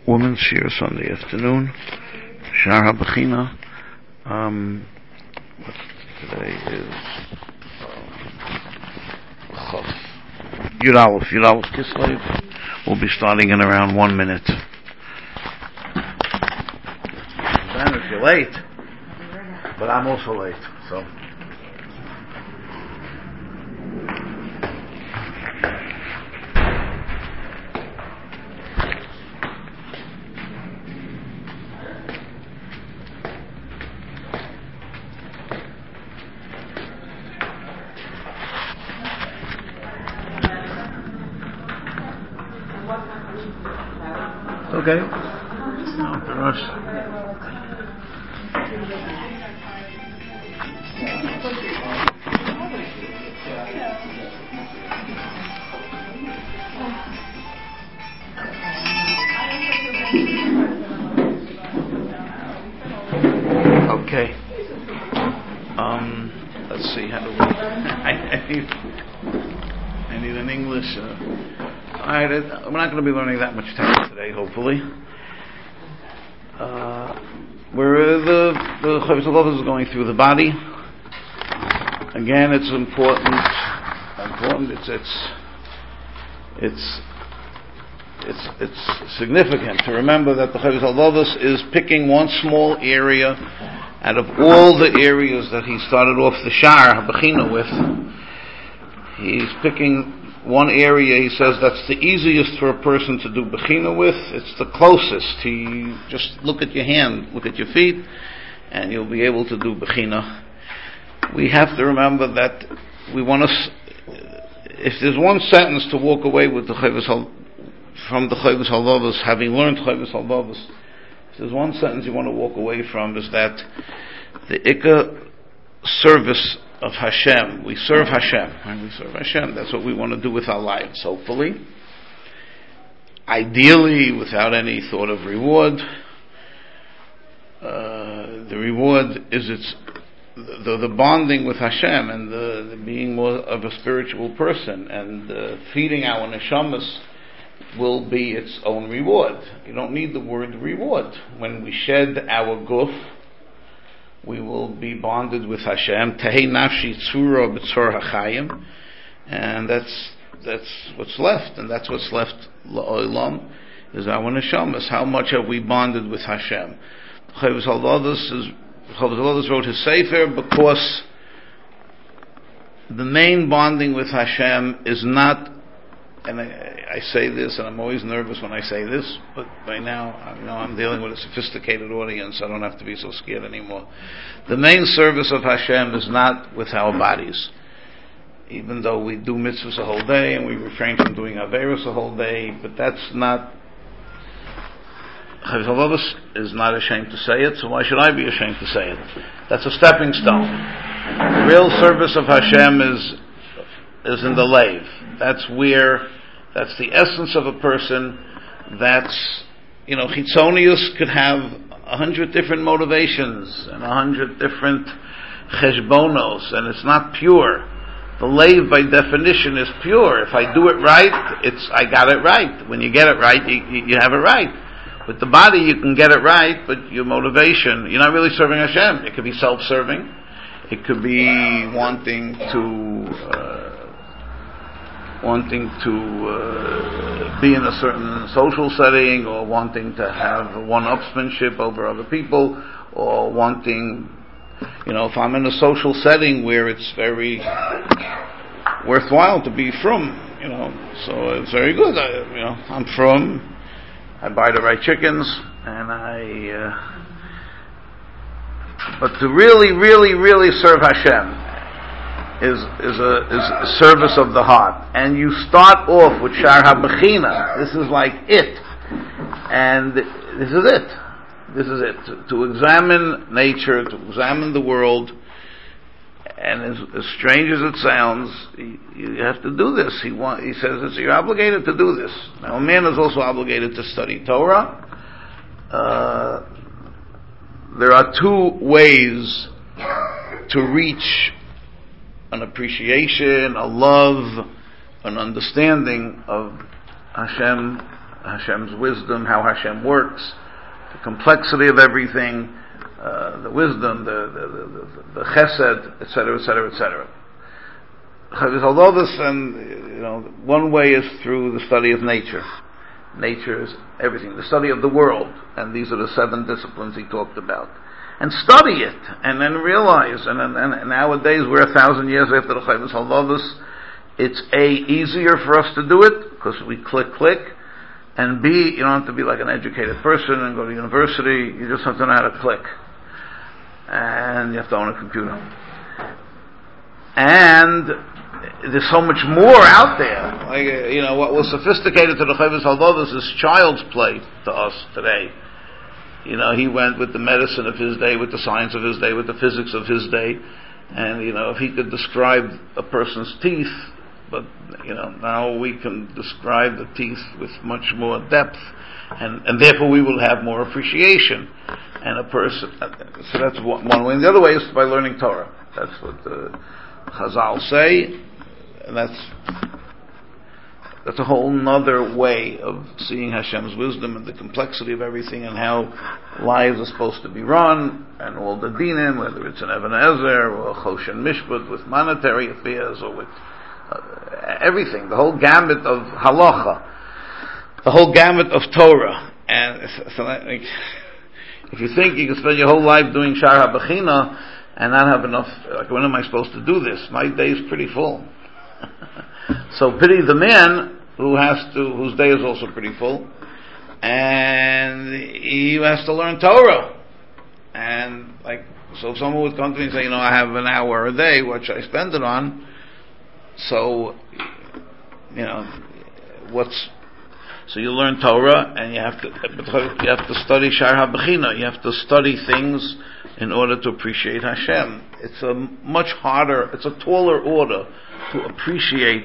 Women's Shir Sunday afternoon. Shar HaBechina. Today is Yud Aleph Kislev. We'll be starting in around 1 minute. Then if you're late, but I'm also late, so. Okay. No rush. Okay. Let's see. How do we? I need an English. Alright, we're not going to be learning that much text today, hopefully. Where the Chavis HaLovos is going through the body. Again, it's important. It's significant to remember that the Chavis HaLovos is picking one small area out of all the areas that he started off the Shar HaBechina with. He's picking one area. He says that's the easiest for a person to do Bechina with. It's the closest. He just look at your hand, look at your feet, and you'll be able to do Bechina. We have to remember that we want to. If there's one sentence to walk away with from the Chavis HaLovos, having learned Chavis HaLovos, if there's one sentence you want to walk away from, is that the Ikka service of Hashem. We serve Hashem. And we serve Hashem. That's what we want to do with our lives, hopefully. Ideally, without any thought of reward. The reward is the bonding with Hashem and the being more of a spiritual person, and feeding our neshamas will be its own reward. You don't need the word reward. When we shed our guf, we will be bonded with Hashem. Tehei nafshi tzura b'tzor hachayim, and that's what's left, and that's what's left la'olam is our neshamas. How much have we bonded with Hashem? Chavis HaLovos wrote his sefer because the main bonding with Hashem is not. And I say this, and I'm always nervous when I say this, but by now I know I'm dealing with a sophisticated audience, so I don't have to be so scared anymore. The main service of Hashem is not with our bodies. Even though we do mitzvahs a whole day, and we refrain from doing averos a whole day, but that's not. Chavis HaLovos is not ashamed to say it, so why should I be ashamed to say it? That's a stepping stone. The real service of Hashem is in the lave. That's the essence of a person. That's, Chitzonius could have 100 different motivations and 100 different cheshbonos, and it's not pure. The lave, by definition, is pure. If I do it right, I got it right. When you get it right, you have it right. With the body, you can get it right, but your motivation, you're not really serving Hashem. It could be self-serving. It could be wanting to be in a certain social setting, or wanting to have one-upsmanship over other people, or wanting, if I'm in a social setting where it's very worthwhile to be from, so it's very good. I'm from. I buy the right chickens, and but to really, really, really serve Hashem is a service of the heart. And you start off with Shar HaBechina. This is like it. And this is it. This is it. To examine nature, to examine the world, and as strange as it sounds, you have to do this. He says you're obligated to do this. Now, a man is also obligated to study Torah. There are two ways to reach an appreciation, a love, an understanding of Hashem Hashem's wisdom, how Hashem works, the complexity of everything, the wisdom, the chesed, etc., etc., etc. Although this, and one way is through the study of nature. Nature is everything. The study of the world, and these are the 7 disciplines he talked about. And study it, and then realize. And nowadays we're 1,000 years after the Chovos Halevos. It's easier for us to do it because we click, and B, you don't have to be like an educated person and go to university. You just have to know how to click, and you have to own a computer. And there's so much more out there. Like, what was sophisticated to the Chovos Halevos is child's play to us today. He went with the medicine of his day, with the science of his day, with the physics of his day, and if he could describe a person's teeth, but now we can describe the teeth with much more depth, and therefore we will have more appreciation. And a person, so that's one way. And the other way is by learning Torah. That's what the Chazal say, and that's a whole nother way of seeing Hashem's wisdom and the complexity of everything and how lives are supposed to be run, and all the dinim, whether it's an Even Ezer or a Choshen Mishpat with monetary affairs or with everything, the whole gamut of halacha, the whole gamut of Torah. And so if you think you can spend your whole life doing Shar HaBechina and not have enough, like, when am I supposed to do this? My day is pretty full. So pity the man whose day is also pretty full, and he has to learn Torah. And so if someone would come to me and say, I have an hour a day, what should I spend it on? So, so you learn Torah, and you have to study Shar HaBechina. You have to study things in order to appreciate Hashem. It's a much harder, it's a taller order to appreciate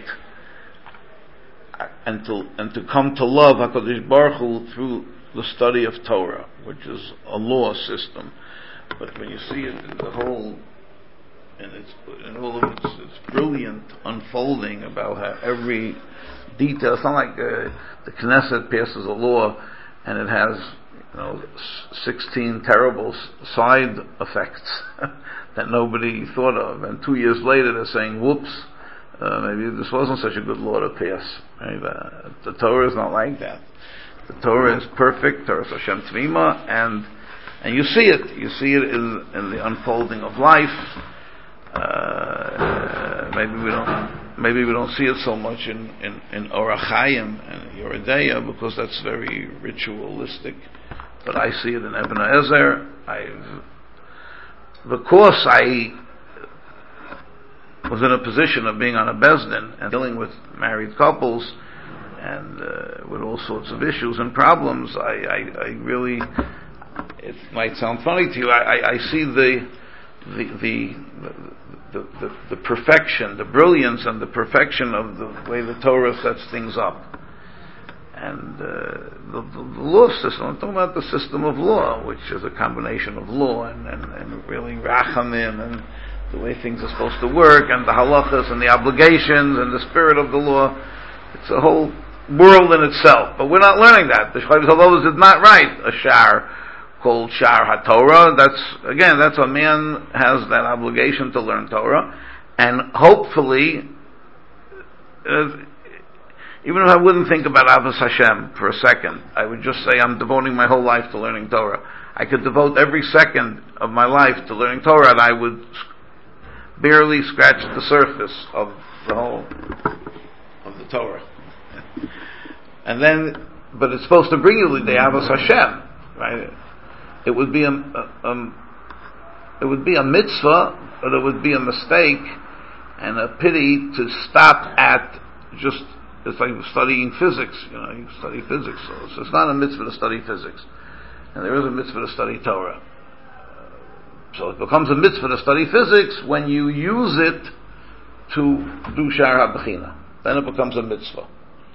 and to come to love HaKadosh Baruch Hu through the study of Torah, which is a law system. But when you see it in the whole, in all of its brilliant unfolding about how every detail, it's not like the Knesset passes a law and it has 16 terrible side effects that nobody thought of, and 2 years later they're saying, whoops, maybe this wasn't such a good law to pass. Right? The Torah is not like that. The Torah is perfect. Torah is Hashem Tvima, and you see it. You see it in the unfolding of life. Maybe we don't see it so much in Orach Chaim and Yoredeya because that's very ritualistic. But I see it in Even Ezer. Because I was in a position of being on a Bezdin and dealing with married couples and with all sorts of issues and problems, I really, it might sound funny to you, I see the perfection, the brilliance and the perfection of the way the Torah sets things up. And the law system, I'm talking about the system of law, which is a combination of law and really rachamim and the way things are supposed to work, and the halachas and the obligations and the spirit of the law. It's a whole world in itself. But we're not learning that. The Chovos Halevos did not write a shar called Shar HaTorah. That's a man has that obligation to learn Torah, and hopefully, even if I wouldn't think about Avos Hashem for a second, I would just say I'm devoting my whole life to learning Torah. I could devote every second of my life to learning Torah, and I would barely scratch the surface of the whole of the Torah. And then, but it's supposed to bring you the Avos Hashem, right? It would be a mitzvah, but it would be a mistake and a pity to stop at just. It's like studying physics. You study physics, so it's not a mitzvah to study physics, and there is a mitzvah to study Torah. So it becomes a mitzvah to study physics when you use it to do Shar HaBechina. Then it becomes a mitzvah.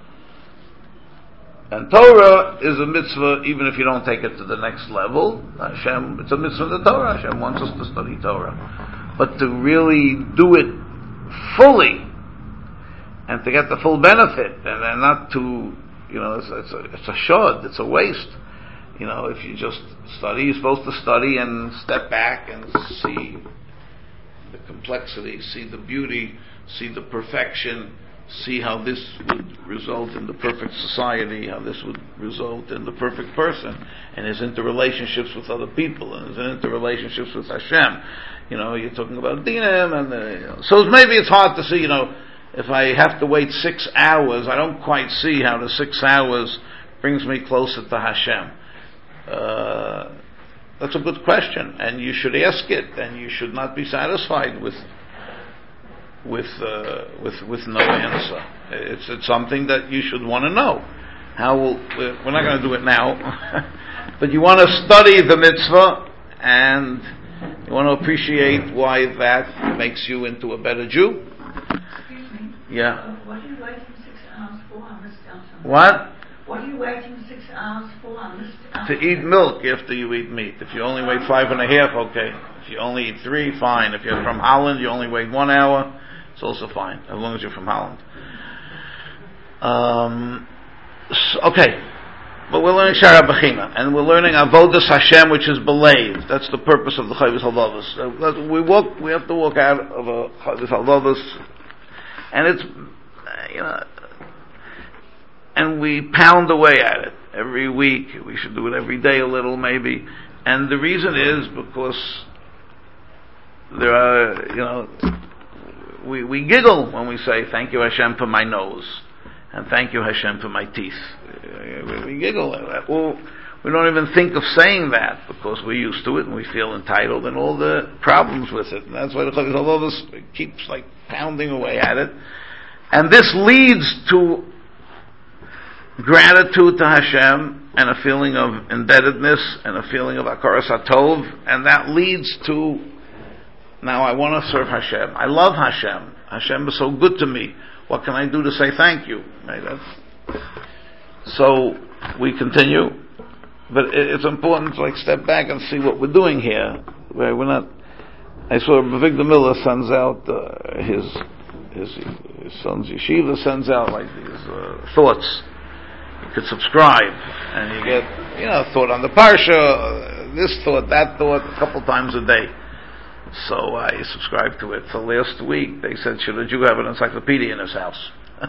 And Torah is a mitzvah even if you don't take it to the next level. It's a mitzvah to Torah. Hashem wants us to study Torah. But to really do it fully, and to get the full benefit, and not to, it's a shod, it's a waste. If you just study, you're supposed to study and step back and see the complexity, see the beauty, see the perfection, see how this would result in the perfect society, how this would result in the perfect person, and his interrelationships with other people, and his interrelationships with Hashem. You're talking about dinim, and so maybe it's hard to see. If I have to wait 6 hours, I don't quite see how the 6 hours brings me closer to Hashem. That's a good question, and you should ask it, and you should not be satisfied with no answer. It's something that you should want to know. We're not going to do it now, but you want to study the mitzvah, and you want to appreciate why that makes you into a better Jew. Excuse me. Yeah. What are you waiting 6 hours for? I missed out something. What? What are you waiting 6 hours for? I missed out. To eat milk after you eat meat. If you only wait 5.5, okay. If you only eat 3, fine. If you're from Holland, you only wait 1 hour. It's also fine, as long as you're from Holland. Okay, but we're learning Shara Bechina, and we're learning Avodas Hashem, which is belayed. That's the purpose of the Chovos Halevos. We have to walk out of a Chovos Halevos, and it's and we pound away at it every week. We should do it every day a little, maybe. And the reason is because there are, we giggle when we say, thank you Hashem for my nose, and thank you Hashem for my teeth. We giggle at that. Well, we don't even think of saying that because we're used to it and we feel entitled and all the problems with it. And that's why the Chovos Halevos keeps pounding away at it. And this leads to gratitude to Hashem and a feeling of indebtedness and a feeling of Hakaras HaTov, and that leads to, now I want to serve Hashem. I love Hashem. Hashem is so good to me. What can I do to say thank you? Right? So we continue, but it's important to step back and see what we're doing here. Right? We're not. I saw Victor Miller sends out his son's yeshiva sends out these thoughts. You could subscribe, and you get a thought on the parsha, this thought, that thought, a couple times a day. So I subscribed to it. So last week they said, should a Jew have an encyclopedia in his house?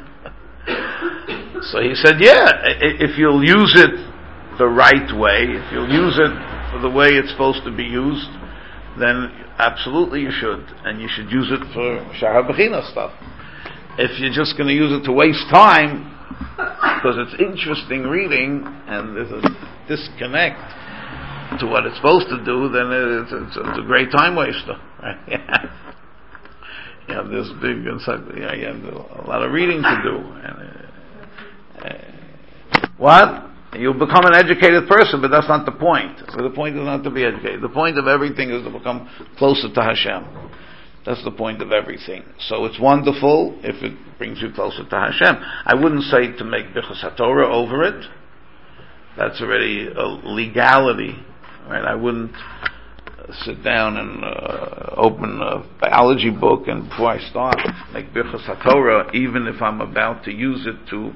So he said, yeah, if you'll use it the right way, if you'll use it for the way it's supposed to be used, then absolutely you should. And you should use it for Shara Bechina stuff. If you're just going to use it to waste time, because it's interesting reading, and there's a disconnect to what it's supposed to do, then it's a great time waster. Right? You have this big encyclopedia, you have a lot of reading to do. What? You'll become an educated person, but that's not the point. The point is not to be educated. The point of everything is to become closer to Hashem. That's the point of everything. So it's wonderful if it brings you closer to Hashem. I wouldn't say to make Birchas HaTorah over it. That's already a legality. Right? I wouldn't sit down and open a biology book and before I start make Birchas HaTorah, even if I'm about to use it to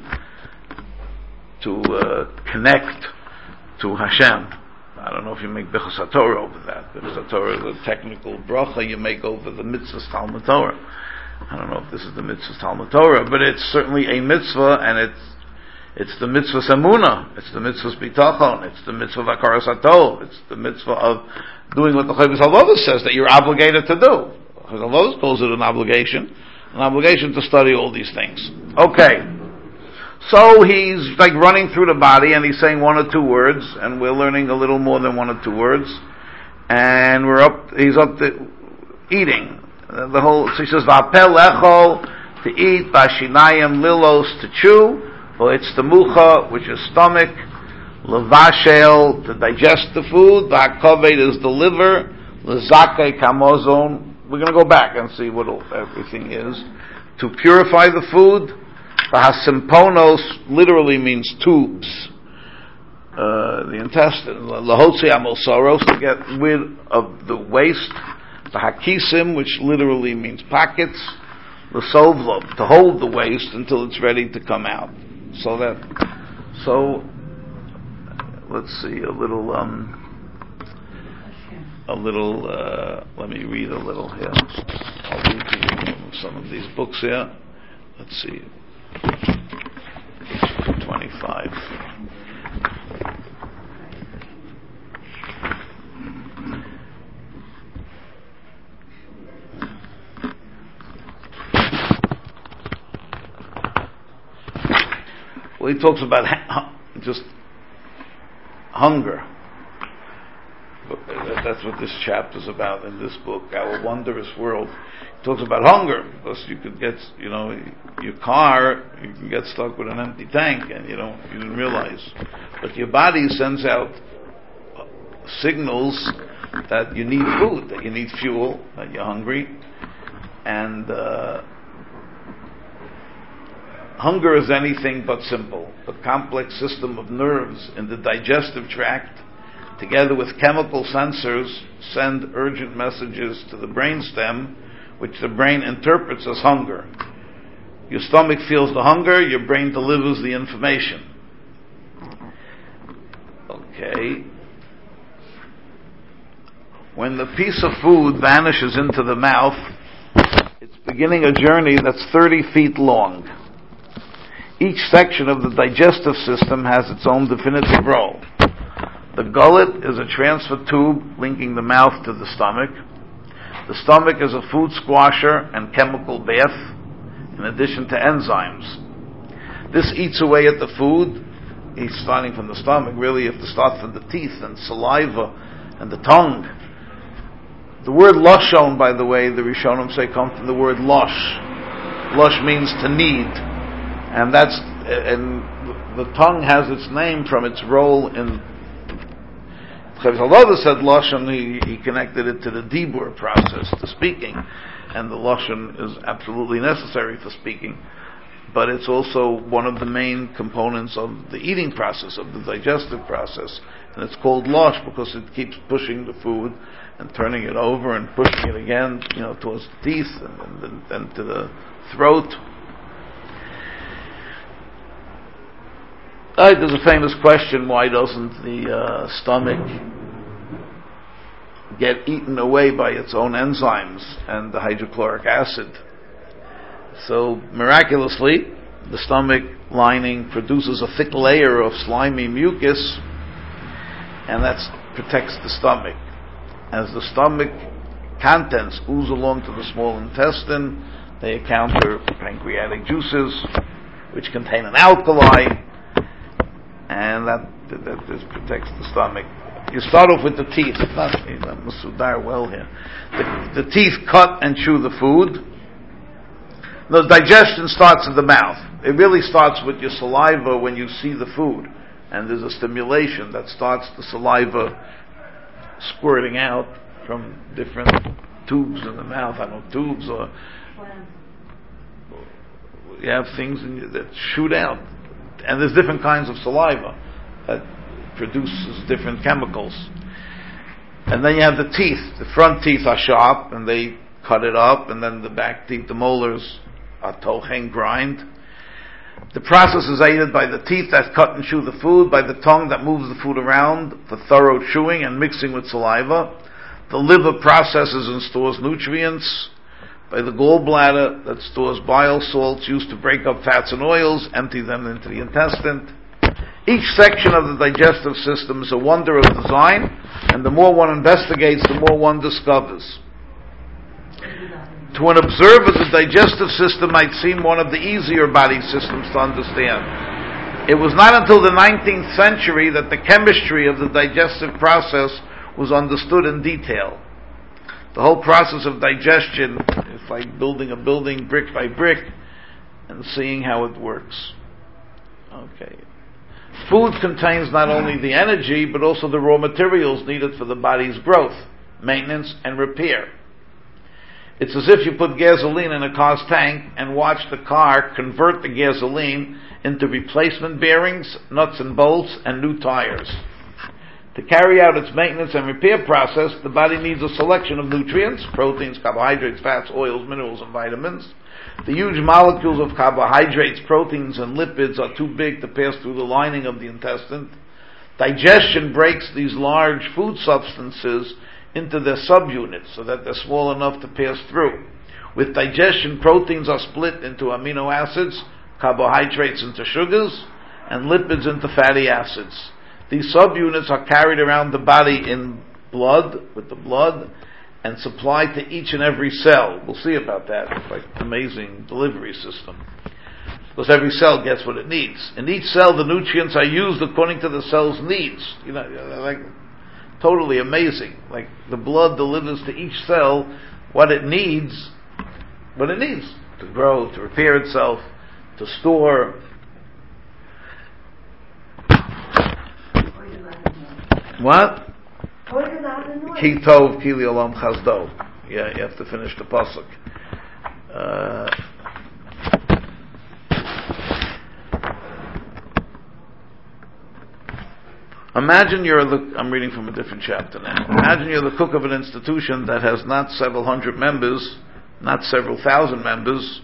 connect to Hashem. I don't know if you make Birchas HaTorah over that. Birchas HaTorah is a technical bracha you make over the mitzvahs Talmud Torah. I don't know if this is the mitzvahs Talmud Torah, but it's certainly a mitzvah, and it's the mitzvahs Emunah, it's the mitzvahs Bitachon, it's the mitzvah of Hakaras HaTov, it's the mitzvah of doing what the Chovos Halevos says that you're obligated to do. Chovos Halevos calls it an obligation to study all these things. Okay. So he's running through the body, and he's saying 1 or 2 words, and we're learning a little more than 1 or 2 words, and he's up to eating. So he says, Va'apel lechol, to eat, Va'shinayim lilos, to chew, V'etz temucha, which is stomach, Levashel, to digest the food, Va'koved is the liver, Lezake kamozon, we're going to go back and see what everything is, to purify the food. V'hasimponos literally means tubes, the intestine. Lahotzi amosoros, to get rid of the waste. V'hakisim, which literally means pockets. L'sovlov, to hold the waste until it's ready to come out. So that So, let's see, let me read a little here. I'll read to you some of these books here. Let's see. 25. Well, he talks about just hunger. That's what this chapter is about in this book, Our Wondrous World. He talks about hunger, because you could get, your car, you can get stuck with an empty tank, and you didn't realize. But your body sends out signals that you need food, that you need fuel, that you're hungry, and hunger is anything but simple. The complex system of nerves in the digestive tract, together with chemical sensors, send urgent messages to the brainstem, which the brain interprets as hunger. Your stomach feels the hunger, your brain delivers the information. Okay. When the piece of food vanishes into the mouth, it's beginning a journey that's 30 feet long. Each section of the digestive system has its own definitive role. The gullet is a transfer tube linking the mouth to the stomach. The stomach is a food squasher and chemical bath, in addition to enzymes. This eats away at the food. He's starting from the stomach. Really, you have to start from the teeth and saliva and the tongue. The word lashon, by the way, the Rishonim say, comes from the word lush. Lush means to need. And the tongue has its name from its role in. Chavzalova said lashon. He connected it to the dibur process, to speaking, and the lashon is absolutely necessary for speaking. But it's also one of the main components of the eating process, of the digestive process, and it's called lush because it keeps pushing the food and turning it over and pushing it again, towards the teeth and then to the throat. There's a famous question: why doesn't the stomach get eaten away by its own enzymes and the hydrochloric acid? So miraculously, the stomach lining produces a thick layer of slimy mucus, and that protects the stomach. As the stomach contents ooze along to the small intestine, they encounter pancreatic juices, which contain an alkali, and that protects the stomach. You start off with the teeth. Not Masudar well here. The teeth cut and chew the food. The digestion starts in the mouth. It really starts with your saliva when you see the food, and there's a stimulation that starts the saliva squirting out from different tubes in the mouth. I don't know, tubes, or you have things that shoot out. And there's different kinds of saliva that produces different chemicals. And then you have the teeth. The front teeth are sharp, and they cut it up, and then the back teeth, the molars, are tochen, grind. The process is aided by the teeth that cut and chew the food, by the tongue that moves the food around for thorough chewing and mixing with saliva. The liver processes and stores nutrients, by the gallbladder that stores bile salts used to break up fats and oils, empty them into the intestine. Each section of the digestive system is a wonder of design, and the more one investigates, the more one discovers. To an observer, the digestive system might seem one of the easier body systems to understand. It was not until the 19th century that the chemistry of the digestive process was understood in detail. The whole process of digestion is like building a building brick by brick and seeing how it works. Okay. Food contains not only the energy, but also the raw materials needed for the body's growth, maintenance, and repair. It's as if you put gasoline in a car's tank and watch the car convert the gasoline into replacement bearings, nuts and bolts, and new tires. To carry out its maintenance and repair process, the body needs a selection of nutrients, proteins, carbohydrates, fats, oils, minerals, and vitamins. The huge molecules of carbohydrates, proteins, and lipids are too big to pass through the lining of the intestine. Digestion breaks these large food substances into their subunits so that they're small enough to pass through. With digestion, proteins are split into amino acids, carbohydrates into sugars, and lipids into fatty acids. These subunits are carried around the body in blood, with the blood, and supplied to each and every cell. We'll see about that. It's like an amazing delivery system. Because every cell gets what it needs. In each cell, the nutrients are used according to the cell's needs. Like totally amazing. Like the blood delivers to each cell what it needs to grow, to repair itself, to store. What? Ki tov ki li'olam chasdo. Yeah, you have to finish the pasuk. Imagine I'm reading from a different chapter now. Imagine you're the cook of an institution that has not several hundred members, not several thousand members,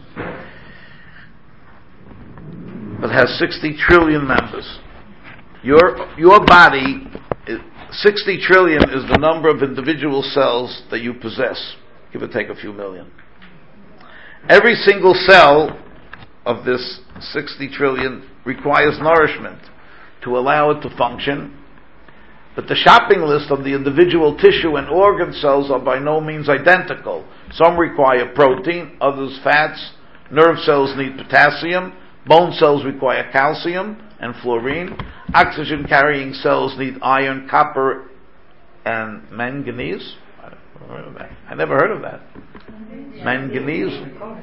but has 60 trillion members. Your body, 60 trillion is the number of individual cells that you possess, give or take a few million. Every single cell of this 60 trillion requires nourishment to allow it to function. But the shopping list of the individual tissue and organ cells are by no means identical. Some require protein, others fats. Nerve cells need potassium. Bone cells require calcium and fluorine. Oxygen-carrying cells need iron, copper, and manganese. I never heard of that. Manganese.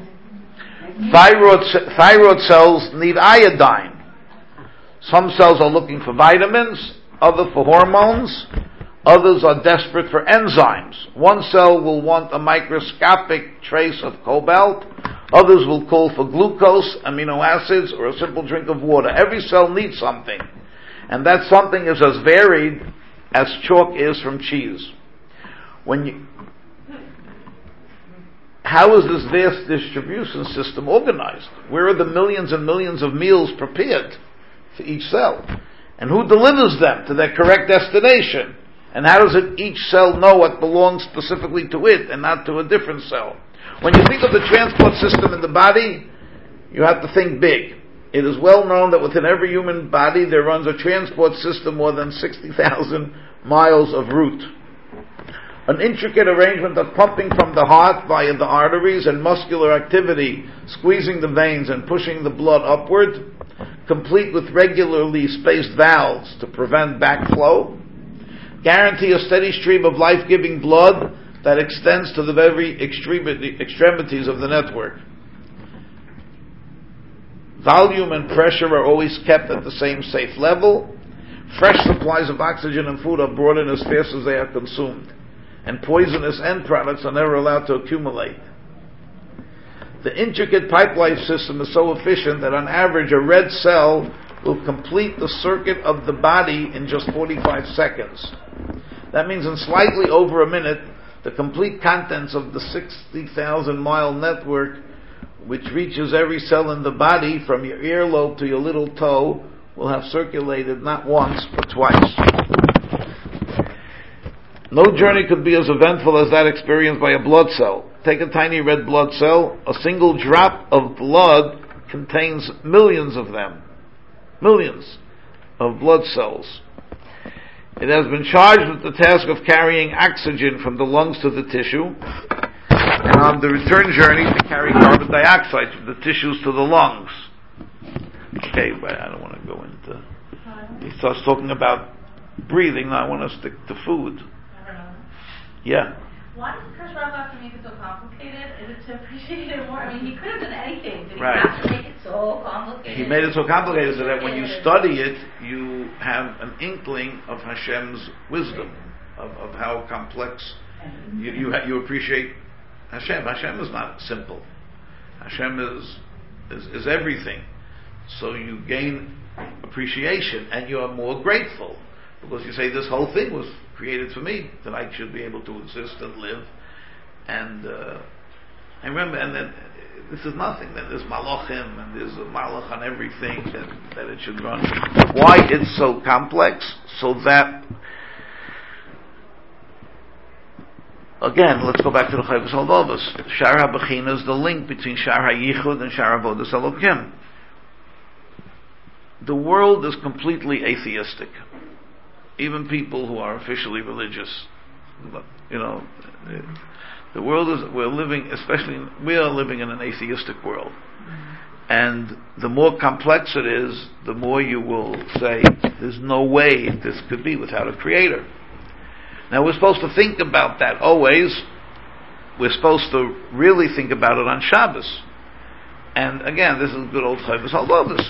Thyroid cells need iodine. Some cells are looking for vitamins, others for hormones, others are desperate for enzymes. One cell will want a microscopic trace of cobalt, others will call for glucose, amino acids, or a simple drink of water. Every cell needs something, and that something is as varied as chalk is from cheese. How is this vast distribution system organized? Where are the millions and millions of meals prepared for each cell? And who delivers them to their correct destination? And how does each cell know what belongs specifically to it and not to a different cell? When you think of the transport system in the body, you have to think big. It is well known that within every human body there runs a transport system more than 60,000 miles of route. An intricate arrangement of pumping from the heart via the arteries and muscular activity, squeezing the veins and pushing the blood upward, complete with regularly spaced valves to prevent backflow, guarantee a steady stream of life-giving blood that extends to the very extremities of the network. Volume and pressure are always kept at the same safe level. Fresh supplies of oxygen and food are brought in as fast as they are consumed, and poisonous end products are never allowed to accumulate. The intricate pipeline system is so efficient that on average a red cell will complete the circuit of the body in just 45 seconds. That means in slightly over a minute, the complete contents of the 60,000 mile network, which reaches every cell in the body from your earlobe to your little toe, will have circulated not once but twice. No journey could be as eventful as that experienced by a blood cell. Take a tiny red blood cell. A single drop of blood contains millions of them. Millions of blood cells. It has been charged with the task of carrying oxygen from the lungs to the tissue, and on the return journey to carry carbon dioxide from the tissues to the lungs. Okay, but I don't want to go into... He starts talking about breathing. Now I want to stick to food. Yeah. Why does Chris Rock have to make it so complicated? Is it to appreciate it more? I mean, he could have done anything. Did he have to make it so complicated? He made it so complicated so that when you study it, you have an inkling of Hashem's wisdom, of how complex you appreciate Hashem. Hashem is not simple. Hashem is everything. So you gain appreciation and you are more grateful. Because you say, this whole thing was created for me, that I should be able to exist and live and I remember, and then this is nothing. Then there's malachim, and there's a malach on everything that it should run. Why it's so complex? So that, again, let's go back to the Chovos HaLevavos. Shar HaBechina is the link between Shar HaYichud and Shar Avodas Elokim. The world is completely atheistic. Even people who are officially religious, the world is, we are living in an atheistic world. And the more complex it is, the more you will say, there's no way this could be without a creator. Now we're supposed to think about that always. We're supposed to really think about it on Shabbos. And again, this is good old Chovos HaLevavos.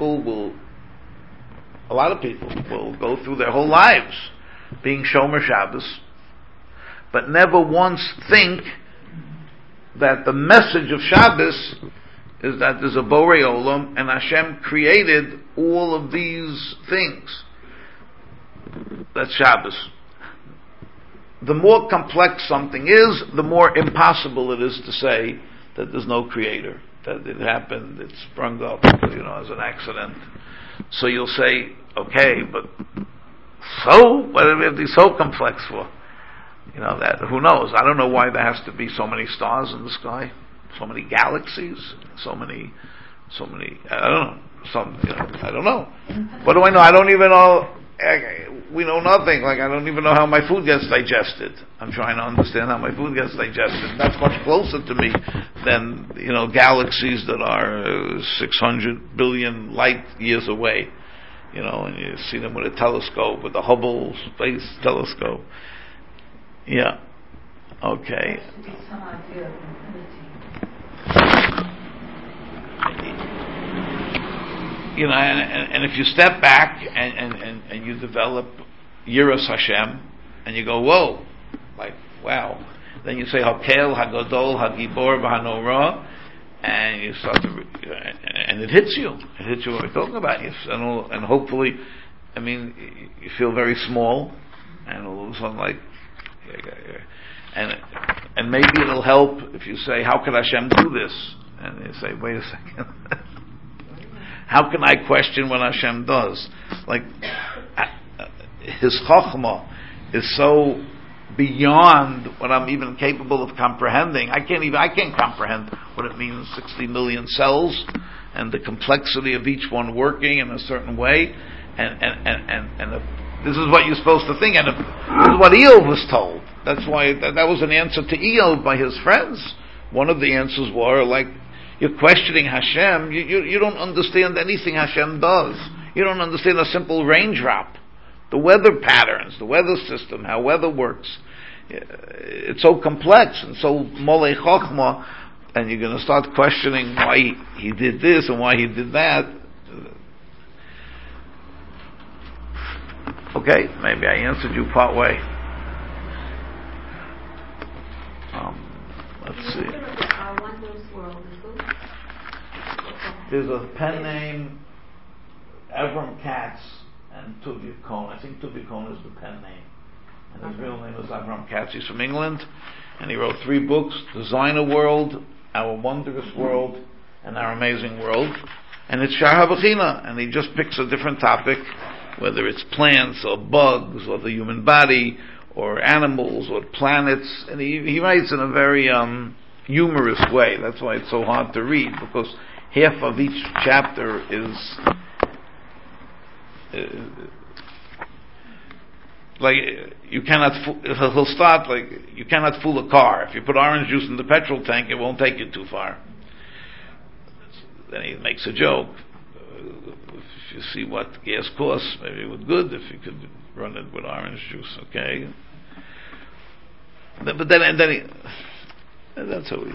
A lot of people will go through their whole lives being Shomer Shabbos, but never once think that the message of Shabbos is that there's a Borei Olam and Hashem created all of these things. That's Shabbos. The more complex something is, the more impossible it is to say that there's no creator, that it happened, it sprung up, as an accident. So you'll say, okay, but so what do we have to be so complex for? That who knows? I don't know why there has to be so many stars in the sky, so many galaxies, so many. I don't know. What do I know? I don't even know. We know nothing. Like, I don't even know how my food gets digested. I'm trying to understand how my food gets digested. That's much closer to me than, galaxies that are 600 billion light years away. And you see them with a telescope, with the Hubble Space Telescope. Yeah. Okay. Some idea of infinity. And if you step back and you develop Yiras Hashem, and you go, whoa, like, wow. Then you say, Hakel, Hagadol, Hagibor, V'Hanora, and you start to, and it hits you. It hits you what we're talking about. And hopefully, you feel very small, and all of a sudden, like, and maybe it'll help if you say, how can Hashem do this? And you say, wait a second. How can I question what Hashem does? Like, His Chokhmah is so beyond what I'm even capable of comprehending. I can't comprehend what it means, 60 million cells, and the complexity of each one working in a certain way. And if this is what you're supposed to think, and this is what Eov was told. That's why that was an answer to Eov by his friends. One of the answers were, like, you're questioning Hashem. You don't understand anything Hashem does. You don't understand a simple raindrop, the weather patterns, the weather system, how weather works. It's so complex and so molei chokhmah, and you're going to start questioning why he did this and why he did that. Okay, maybe I answered you part way. Let's see. There's a pen name, Avram Katz and Tuvia Cohn. I think Tuvia Cohn is the pen name. And his real name is Avram Katz. He's from England. And he wrote 3 books, Designer World, Our Wondrous World, and Our Amazing World. And it's Shar HaBechina. And he just picks a different topic, whether it's plants or bugs or the human body or animals or planets. And he writes in a very humorous way. That's why it's so hard to read, because half of each chapter is like you cannot. He'll start like you cannot fool a car. If you put orange juice in the petrol tank, it won't take you too far. Then he makes a joke. If you see what gas costs, maybe it would be good if you could run it with orange juice. Okay, but then that's how we.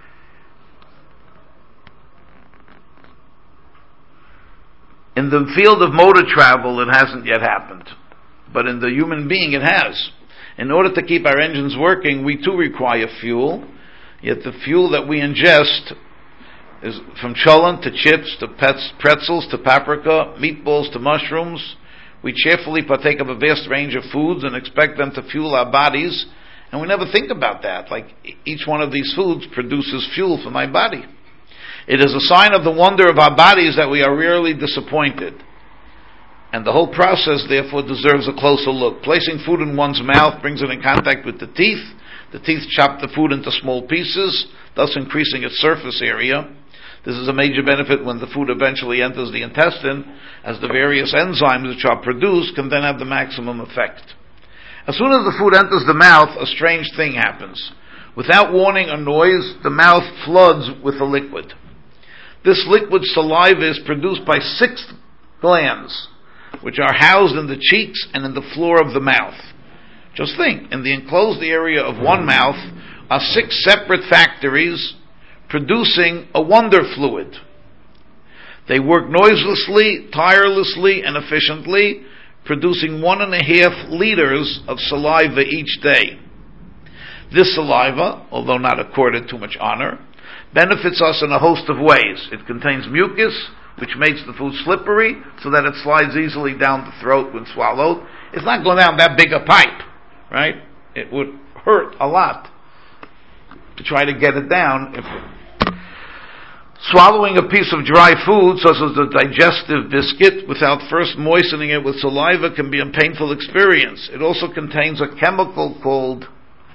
In the field of motor travel, it hasn't yet happened. But in the human being, it has. In order to keep our engines working, we too require fuel. Yet the fuel that we ingest is from cholent to chips to pretzels to paprika, meatballs to mushrooms. We cheerfully partake of a vast range of foods and expect them to fuel our bodies And we never think about that. Like, each one of these foods produces fuel for my body. It is a sign of the wonder of our bodies that we are rarely disappointed. And the whole process, therefore, deserves a closer look. Placing food in one's mouth brings it in contact with the teeth. The teeth chop the food into small pieces, thus increasing its surface area. This is a major benefit when the food eventually enters the intestine, as the various enzymes which are produced can then have the maximum effect. As soon as the food enters the mouth, a strange thing happens. Without warning or noise, the mouth floods with a liquid. This liquid saliva is produced by 6 glands, which are housed in the cheeks and in the floor of the mouth. Just think, in the enclosed area of one mouth are 6 separate factories producing a wonder fluid. They work noiselessly, tirelessly, and efficiently, producing 1.5 liters of saliva each day. This saliva, although not accorded too much honor, benefits us in a host of ways. It contains mucus, which makes the food slippery, so that it slides easily down the throat when swallowed. It's not going down that big a pipe, right? It would hurt a lot to try to get it down. Swallowing a piece of dry food, such as a digestive biscuit, without first moistening it with saliva can be a painful experience. It also contains a chemical called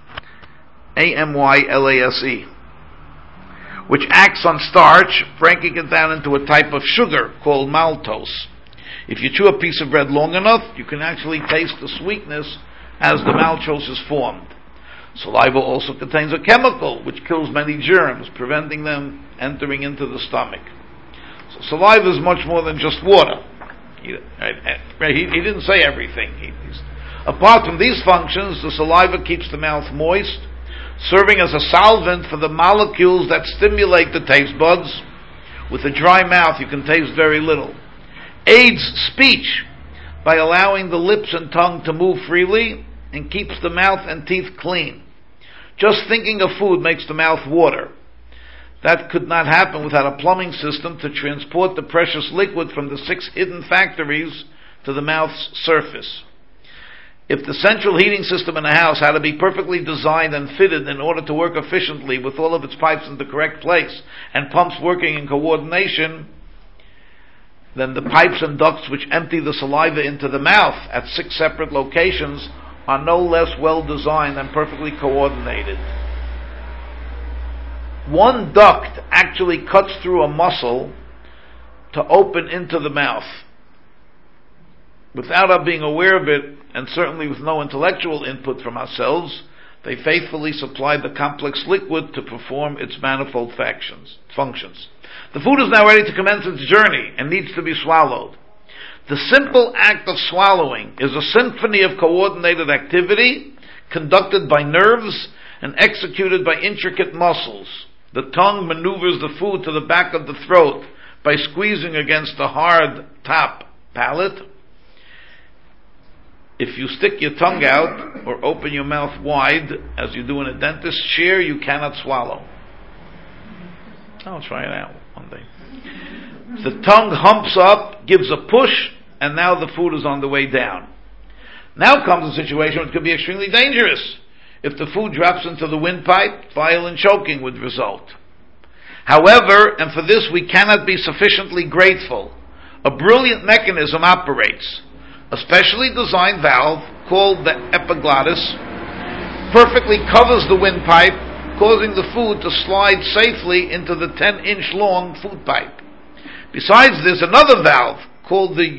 amylase, which acts on starch, breaking it down into a type of sugar called maltose. If you chew a piece of bread long enough, you can actually taste the sweetness as the maltose is formed. Saliva also contains a chemical which kills many germs, preventing them entering into the stomach. So saliva is much more than just water. He didn't say everything. Apart from these functions, the saliva keeps the mouth moist, serving as a solvent for the molecules that stimulate the taste buds. With a dry mouth, you can taste very little. Aids speech by allowing the lips and tongue to move freely, and keeps the mouth and teeth clean. Just thinking of food makes the mouth water. That could not happen without a plumbing system to transport the precious liquid from the 6 hidden factories to the mouth's surface. If the central heating system in a house had to be perfectly designed and fitted in order to work efficiently with all of its pipes in the correct place and pumps working in coordination, then the pipes and ducts which empty the saliva into the mouth at 6 separate locations are no less well designed and perfectly coordinated. One duct actually cuts through a muscle to open into the mouth. Without our being aware of it, and certainly with no intellectual input from ourselves, they faithfully supply the complex liquid to perform its manifold functions. The food is now ready to commence its journey and needs to be swallowed. The simple act of swallowing is a symphony of coordinated activity conducted by nerves and executed by intricate muscles. The tongue maneuvers the food to the back of the throat by squeezing against the hard top palate. If you stick your tongue out or open your mouth wide, as you do in a dentist's chair, you cannot swallow. I'll try it out one day. The tongue humps up, gives a push, and now the food is on the way down. Now comes a situation which could be extremely dangerous. If the food drops into the windpipe, violent choking would result. However, and for this we cannot be sufficiently grateful, a brilliant mechanism operates. A specially designed valve, called the epiglottis, perfectly covers the windpipe, causing the food to slide safely into the 10-inch long food pipe. Besides this, another valve, called the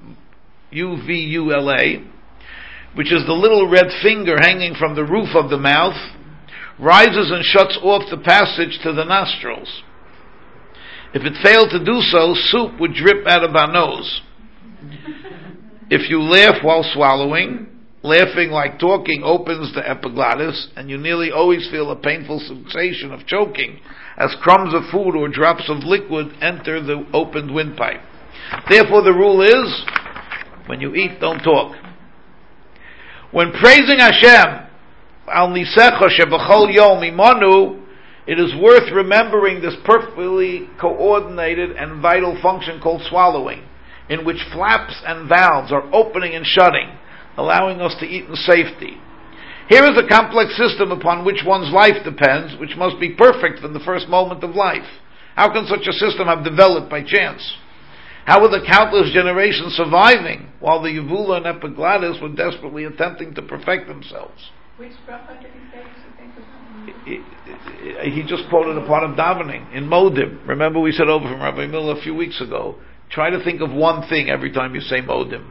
uvula, which is the little red finger hanging from the roof of the mouth, rises and shuts off the passage to the nostrils. If it failed to do so, soup would drip out of our nose. If you laugh while swallowing, laughing like talking opens the epiglottis, and you nearly always feel a painful sensation of choking as crumbs of food or drops of liquid enter the opened windpipe. Therefore, the rule is, when you eat, don't talk. When praising Hashem, Al Nisecha Shebachol Yom Imanu, it is worth remembering this perfectly coordinated and vital function called swallowing, in which flaps and valves are opening and shutting, allowing us to eat in safety. Here is a complex system upon which one's life depends, which must be perfect from the first moment of life. How can such a system have developed by chance? How were the countless generations surviving while the Yevula and Epigladis were desperately attempting to perfect themselves? Which bracha did he say you should think about? He just quoted a part of davening in Modim. Remember we said over from Rabbi Miller a few weeks ago, try to think of one thing every time you say Modim.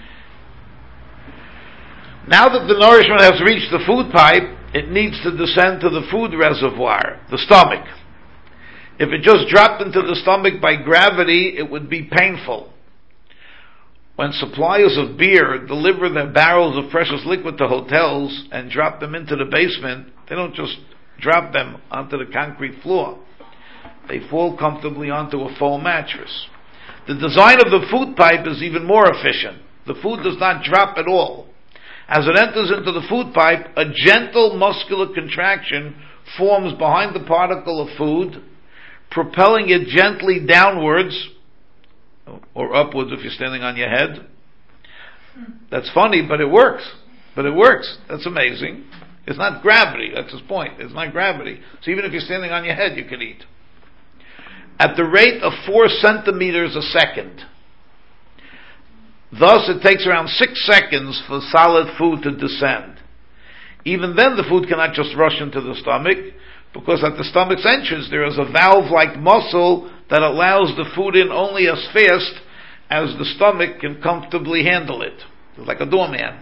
Now that the nourishment has reached the food pipe, it needs to descend to the food reservoir, the stomach. If it just dropped into the stomach by gravity, it would be painful. When suppliers of beer deliver their barrels of precious liquid to hotels and drop them into the basement, they don't just drop them onto the concrete floor. They fall comfortably onto a foam mattress. The design of the food pipe is even more efficient. The food does not drop at all. As it enters into the food pipe, a gentle muscular contraction forms behind the particle of food, propelling it gently downwards, or upwards if you're standing on your head. That's funny, but it works. That's amazing. It's not gravity, that's his point. It's not gravity. So even if you're standing on your head, you can eat. At the rate of 4 centimeters a second. Thus, it takes around 6 seconds for solid food to descend. Even then, the food cannot just rush into the stomach, because at the stomach's entrance there is a valve-like muscle that allows the food in only as fast as the stomach can comfortably handle it. It's like a doorman.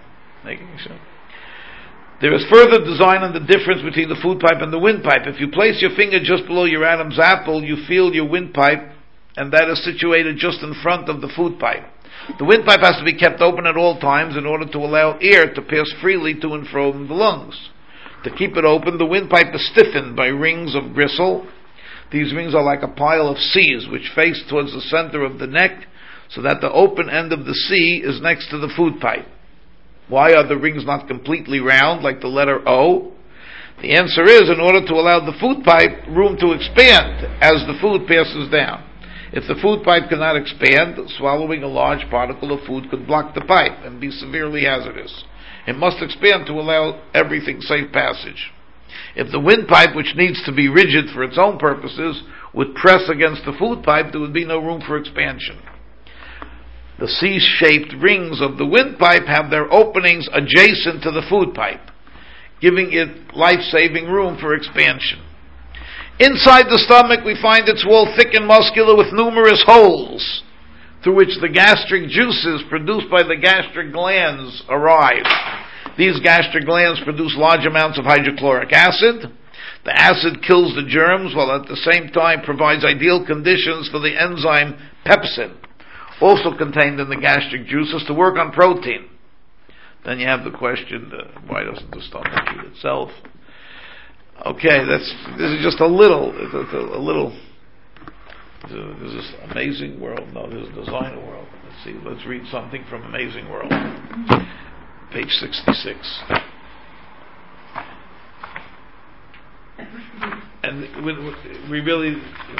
There is further design on the difference between the food pipe and the windpipe. If you place your finger just below your Adam's apple, you feel your windpipe, and that is situated just in front of the food pipe. The windpipe has to be kept open at all times in order to allow air to pass freely to and from the lungs. To keep it open, the windpipe is stiffened by rings of gristle. These rings are like a pile of C's which face towards the center of the neck, so that the open end of the C is next to the food pipe. Why are the rings not completely round like the letter O? The answer is in order to allow the food pipe room to expand as the food passes down. If the food pipe cannot expand, swallowing a large particle of food could block the pipe and be severely hazardous. It must expand to allow everything safe passage. If the windpipe, which needs to be rigid for its own purposes, would press against the food pipe, there would be no room for expansion. The C-shaped rings of the windpipe have their openings adjacent to the food pipe, giving it life-saving room for expansion. Inside the stomach we find its wall thick and muscular with numerous holes through which the gastric juices produced by the gastric glands arrive. These gastric glands produce large amounts of hydrochloric acid. The acid kills the germs while at the same time provides ideal conditions for the enzyme pepsin, also contained in the gastric juices, to work on protein. Then you have the question, why doesn't the stomach eat itself? Okay, this is just a little. This is Amazing World. No, this is Designer World. Let's see. Let's read something from Amazing World, page 66. And we really,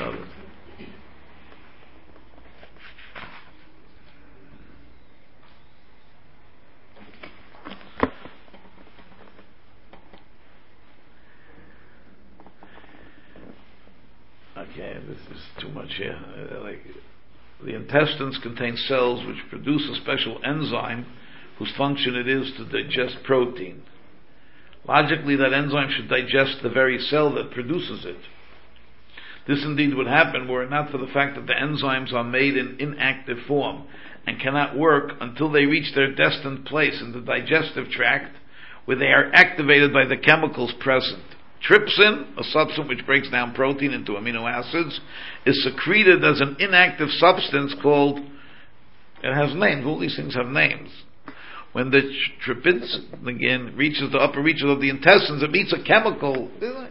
okay, this is too much here. The intestines contain cells which produce a special enzyme whose function it is to digest protein. Logically, that enzyme should digest the very cell that produces it. This indeed would happen were it not for the fact that the enzymes are made in inactive form and cannot work until they reach their destined place in the digestive tract, where they are activated by the chemicals present. Trypsin, a substance which breaks down protein into amino acids, is secreted as an inactive substance called, it has names, all these things have names. When the trypsin, again, reaches the upper reaches of the intestines, it meets a chemical,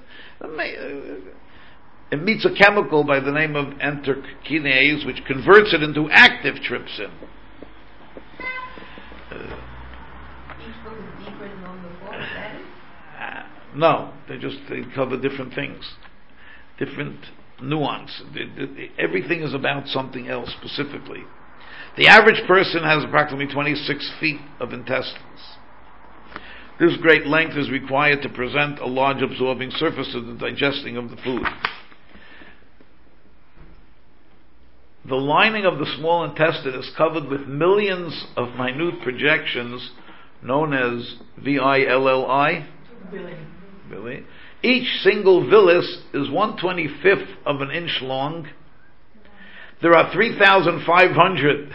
by the name of enterokinase, which converts it into active trypsin. Each book is deeper than the one before, is that it? No, they cover different things, different nuance. Everything is about something else specifically. The average person has approximately 26 feet of intestines. This great length is required to present a large absorbing surface of the digesting of the food. The lining of the small intestine is covered with millions of minute projections known as villi. Villi. Each single villus is 1/25th of an inch long. There are 3,500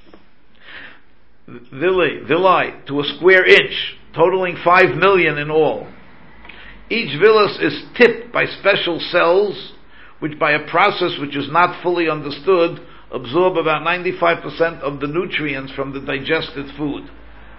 villi to a square inch, totaling 5 million in all. Each villus is tipped by special cells, which by a process which is not fully understood, absorb about 95% of the nutrients from the digested food.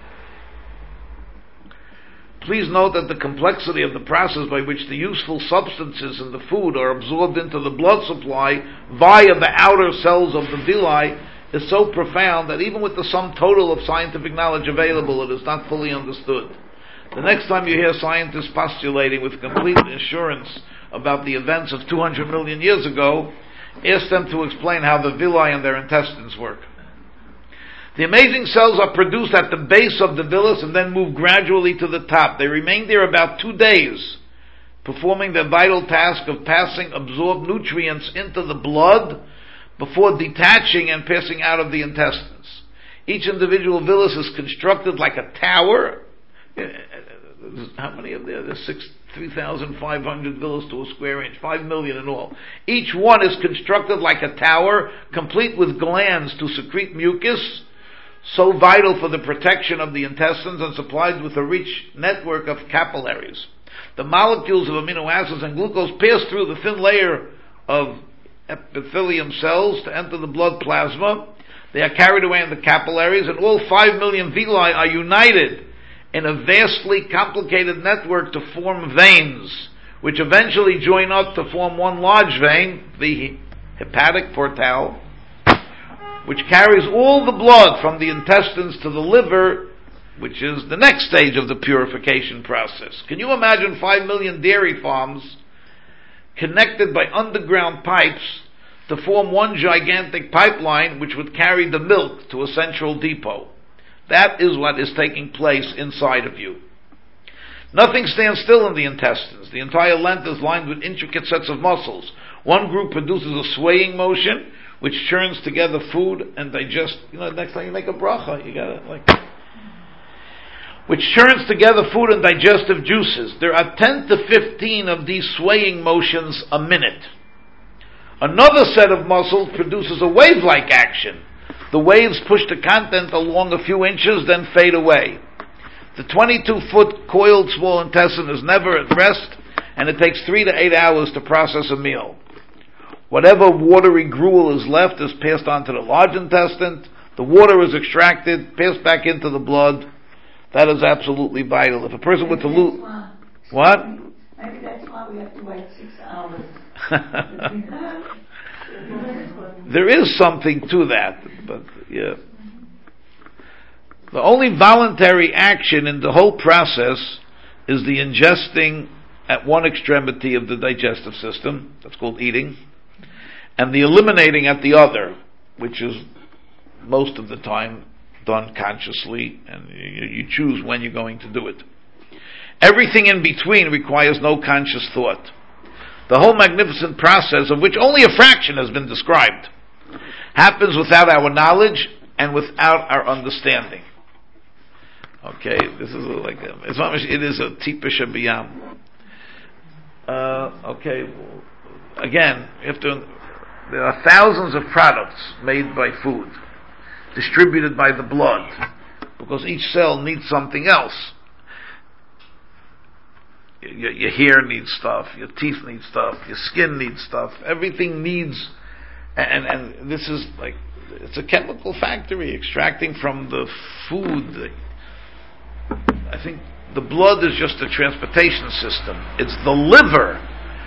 Please note that the complexity of the process by which the useful substances in the food are absorbed into the blood supply via the outer cells of the villi is so profound that even with the sum total of scientific knowledge available, it is not fully understood. The next time you hear scientists postulating with complete assurance about the events of 200 million years ago, ask them to explain how the villi and their intestines work. The amazing cells are produced at the base of the villus and then move gradually to the top. They remain there about 2 days, performing the vital task of passing absorbed nutrients into the blood before detaching and passing out of the intestines. Each individual villus is constructed like a tower. How many of there? There's 3,500 villas to a square inch, 5 million in all. Each one is constructed like a tower, complete with glands to secrete mucus, so vital for the protection of the intestines, and supplied with a rich network of capillaries. The molecules of amino acids and glucose pass through the thin layer of epithelium cells to enter the blood plasma. They are carried away in the capillaries, and all 5 million villi are united in a vastly complicated network to form veins, which eventually join up to form one large vein, the hepatic portal, which carries all the blood from the intestines to the liver, which is the next stage of the purification process. Can you imagine 5 million dairy farms connected by underground pipes to form one gigantic pipeline which would carry the milk to a central depot? That is what is taking place inside of you. Nothing stands still in the intestines. The entire length is lined with intricate sets of muscles. One group produces a swaying motion, which churns together food and next time you make a bracha, you got it which churns together food and digestive juices. There are 10 to 15 of these swaying motions a minute. Another set of muscles produces a wave-like action. The waves push the content along a few inches, then fade away. The 22-foot coiled small intestine is never at rest, and it takes 3 to 8 hours to process a meal. Whatever watery gruel is left is passed on to the large intestine. The water is extracted, passed back into the blood. That is absolutely vital. If a person were to lose... What? Maybe that's why we have to wait 6 hours. There is something to that, but yeah. The only voluntary action in the whole process is the ingesting at one extremity of the digestive system, that's called eating, and the eliminating at the other, which is most of the time done consciously, and you choose when you're going to do it. Everything in between requires no conscious thought. The whole magnificent process, of which only a fraction has been described, happens without our knowledge and without our understanding. Okay, this is it is a tipish biyam. Okay, again, there are thousands of products made by food, distributed by the blood, because each cell needs something else. Your hair needs stuff, your teeth need stuff, your skin needs stuff, everything needs, and this is it's a chemical factory extracting from the food. I think the blood is just a transportation system. It's the liver.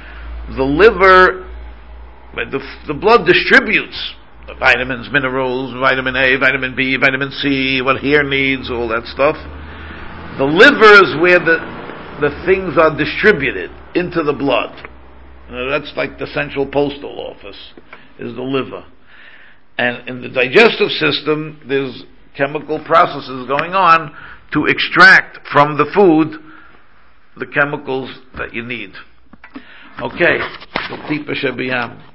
The blood distributes vitamins, minerals, vitamin A, vitamin B, vitamin C, what hair needs, all that stuff. The liver is where the things are distributed into the blood. That's like the central postal office, is the liver. And in the digestive system, there's chemical processes going on to extract from the food the chemicals that you need. Okay, Tipa Shabiyam.